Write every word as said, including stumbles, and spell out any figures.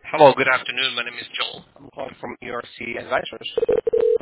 Hello, good afternoon. My name is Joel. I'm calling from E R C Advisors.